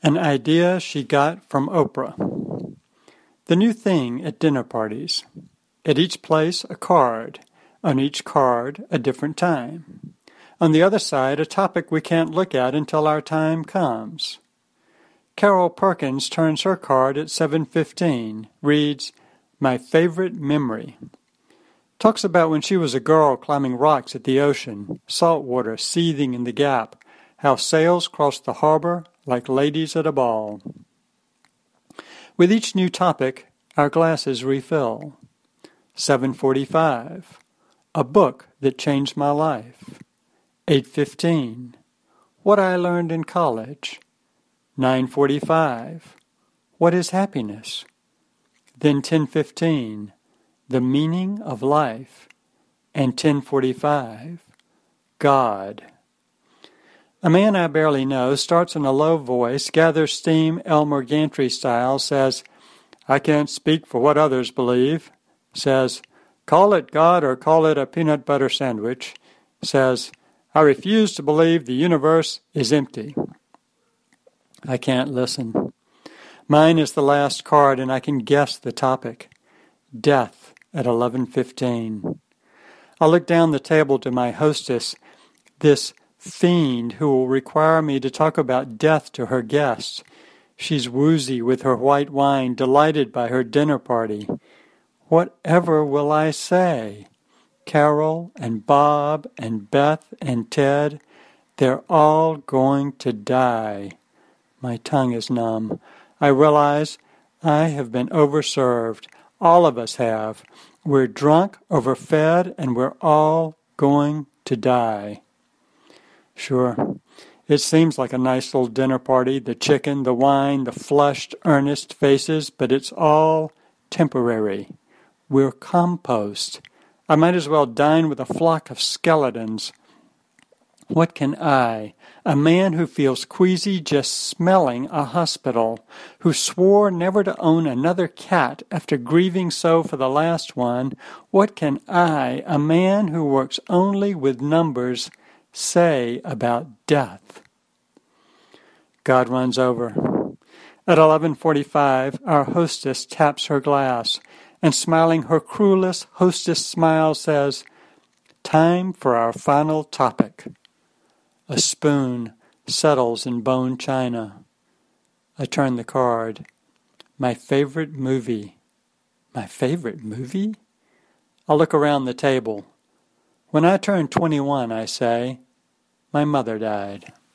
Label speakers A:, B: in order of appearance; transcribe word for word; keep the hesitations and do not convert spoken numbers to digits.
A: An idea she got from Oprah. The new thing at dinner parties. At each place, a card. On each card, a different time. On the other side, a topic we can't look at until our time comes. Carol Perkins turns her card at seven fifteen, reads, "My favorite memory." Talks about when she was a girl climbing rocks at the ocean, salt water seething in the gap, how sails crossed the harbor like ladies at a ball. With each new topic, our glasses refill. seven forty-five, a book that changed my life. eight fifteen, what I learned in college. nine forty-five, what is happiness? Then ten fifteen, the meaning of life. And ten forty-five, God. A man I barely know starts in a low voice, gathers steam Elmer Gantry style, says, "I can't speak for what others believe," says, "Call it God or call it a peanut butter sandwich," says, "I refuse to believe the universe is empty." I can't listen. Mine is the last card, and I can guess the topic. Death at eleven fifteen. I look down the table to my hostess, this fiend who will require me to talk about death to her guests. She's woozy with her white wine, delighted by her dinner party. Whatever will I say? Carol and Bob and Beth and Ted, they're all going to die. My tongue is numb. I realize I have been overserved. All of us have. We're drunk, overfed, and we're all going to die. Sure, it seems like a nice little dinner party, the chicken, the wine, the flushed, earnest faces, but it's all temporary. We're compost. I might as well dine with a flock of skeletons. What can I, a man who feels queasy just smelling a hospital, who swore never to own another cat after grieving so for the last one, what can I, a man who works only with numbers, say about death? God runs over. At eleven forty-five, our hostess taps her glass, and smiling her cruelest hostess smile says, "Time for our final topic." A spoon settles in bone china. I turn the card. My favorite movie. My favorite movie? I look around the table. When I turned twenty-one, I say, my mother died.